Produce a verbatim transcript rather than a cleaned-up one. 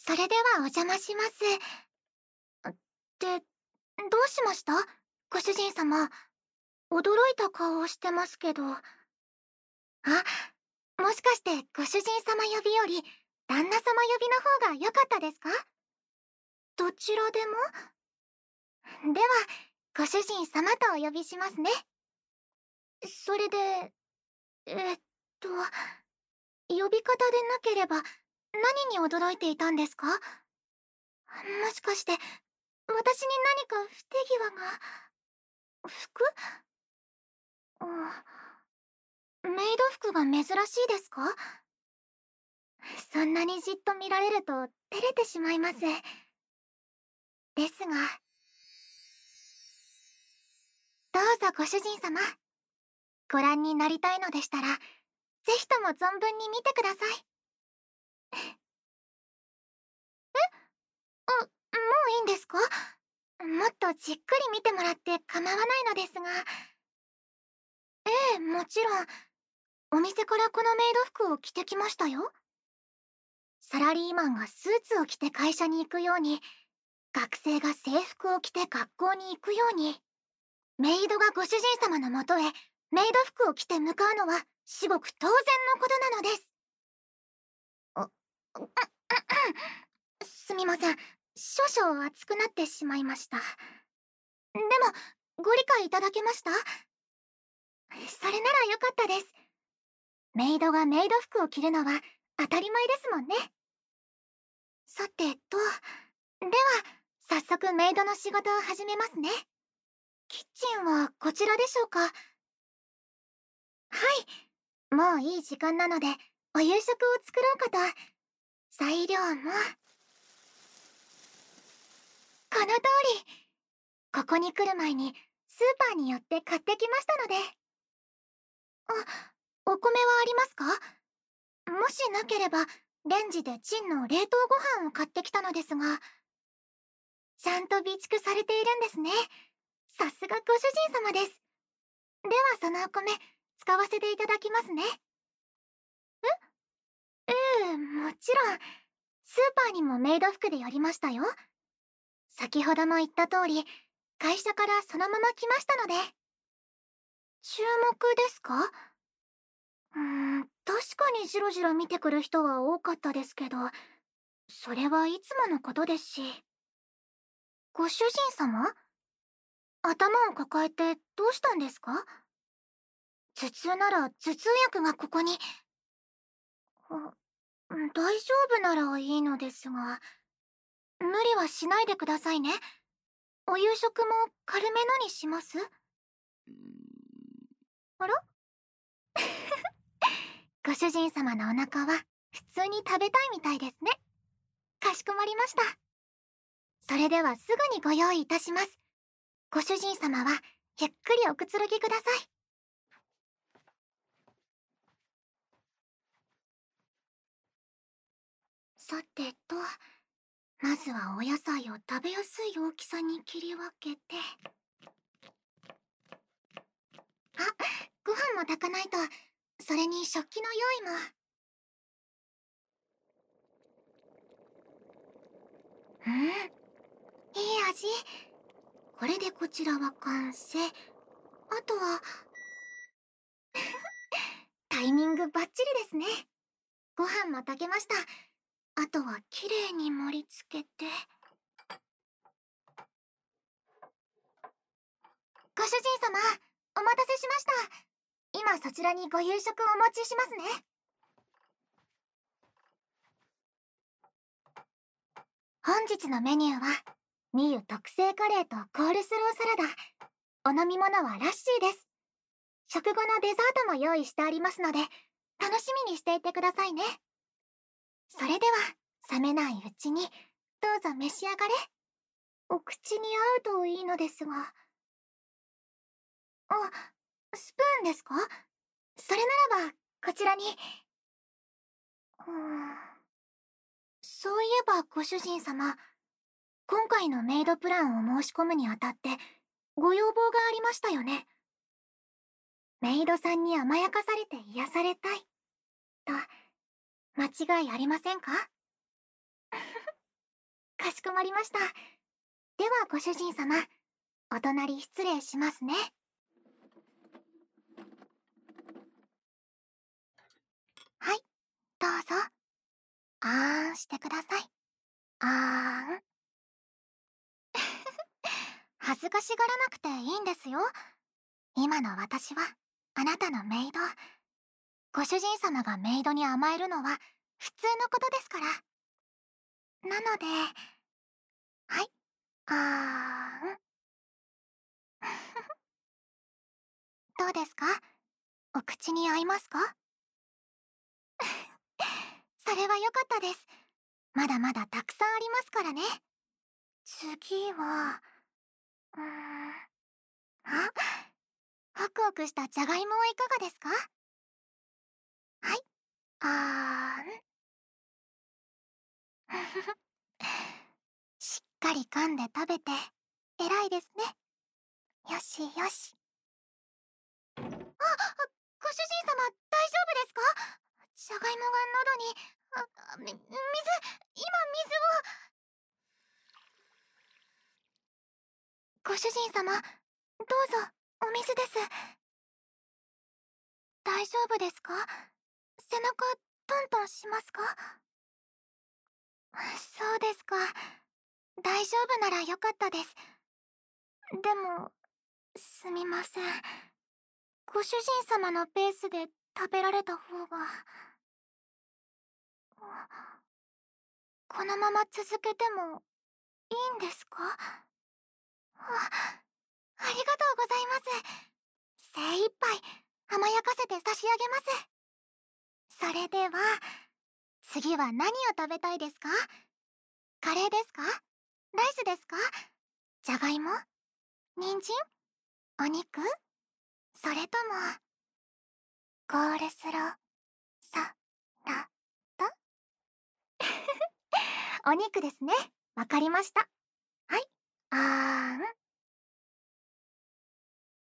それではお邪魔します。って、どうしました？ご主人様。驚いた顔をしてますけど。あ、もしかしてご主人様呼びより旦那様呼びの方が良かったですか？どちらでも？では、ご主人様とお呼びしますね。それで、えっと、呼び方でなければ何に驚いていたんですか？もしかして、私に何か不手際が。服？うん、メイド服が珍しいですか？そんなにじっと見られると照れてしまいます。ですが、どうぞご主人様、ご覧になりたいのでしたら、ぜひとも存分に見てください。え？あ、もういいんですか？もっとじっくり見てもらって構わないのですが。ええ、もちろん。お店からこのメイド服を着てきましたよ。サラリーマンがスーツを着て会社に行くように、学生が制服を着て学校に行くように、メイドがご主人様のもとへメイド服を着て向かうのは至極当然のことなのです。あ、すみません。少々熱くなってしまいました。でも、ご理解いただけました？それならよかったです。メイドがメイド服を着るのは当たり前ですもんね。さてと、では、早速メイドの仕事を始めますね。キッチンはこちらでしょうか？はい、もういい時間なので、お夕食を作ろうかと。材料も、この通り。ここに来る前にスーパーに寄って買ってきましたので。あ、お米はありますか？もしなければ、レンジでチンの冷凍ご飯を買ってきたのですが。ちゃんと備蓄されているんですね。さすがご主人様です。ではそのお米、使わせていただきますね。え？ええ、もちろん。スーパーにもメイド服で寄りましたよ。先ほども言った通り、会社からそのまま来ましたので。注目ですか？うーん、確かにジロジロ見てくる人は多かったですけど、それはいつものことですし。ご主人様？頭を抱えてどうしたんですか？頭痛なら頭痛薬がここに。あ、大丈夫ならいいのですが、無理はしないでくださいね。お夕食も軽めのにします？あら？ご主人様のお腹は普通に食べたいみたいですね。かしこまりました。それではすぐにご用意いたします。ご主人様はゆっくりおくつろぎください。さてと、まずはお野菜を食べやすい大きさに切り分けて。あ、ご飯も炊かないと。それに食器の用意も。うん、いい味。これでこちらは完成。あとはタイミングバッチリですね。ご飯も炊けました。あとはきれいに盛り付けて。ご主人様、お待たせしました。今そちらにご夕食をお持ちしますね。本日のメニューはミユ特製カレーとコールスローサラダ。お飲み物はラッシーです。食後のデザートも用意してありますので、楽しみにしていてくださいね。それでは、冷めないうちにどうぞ召し上がれ。お口に合うといいのですが。あ、スプーンですか？それならばこちらに。うーん、そういえばご主人様、今回のメイドプランを申し込むにあたってご要望がありましたよね。メイドさんに甘やかされて癒されたいと。間違いありませんか？ しこまりました。ではご主人様、お隣失礼しますね。はい、どうぞ。あーんしてください。あーん。恥ずかしがらなくていいんですよ。今の私はあなたのメイド。ご主人様がメイドに甘えるのは普通のことですから。なので、はい、あーん。どうですか？お口に合いますか？それは良かったです。まだまだたくさんありますからね。次は、うーん、あ、ホクホクしたじゃがいもはいかがですか？はい、あーん。しっかり噛んで食べて、偉いですね。よしよし。あ、ご主人様、大丈夫ですか？じゃがいもが喉に、あ、あみ、水、今水を。ご主人様、どうぞ、お水です。大丈夫ですか？背中、トントンしますか？そうですか。大丈夫ならよかったです。でも、すみません。ご主人様のペースで食べられた方が。このまま続けてもいいんですか？あ、ありがとうございます。精一杯甘やかせて差し上げます。それでは、次は何を食べたいですか？カレーですか？ライスですか？じゃがいも？人参？お肉？それとも、コールスロー、サラダ？お肉ですね。わかりました。はい。あーん。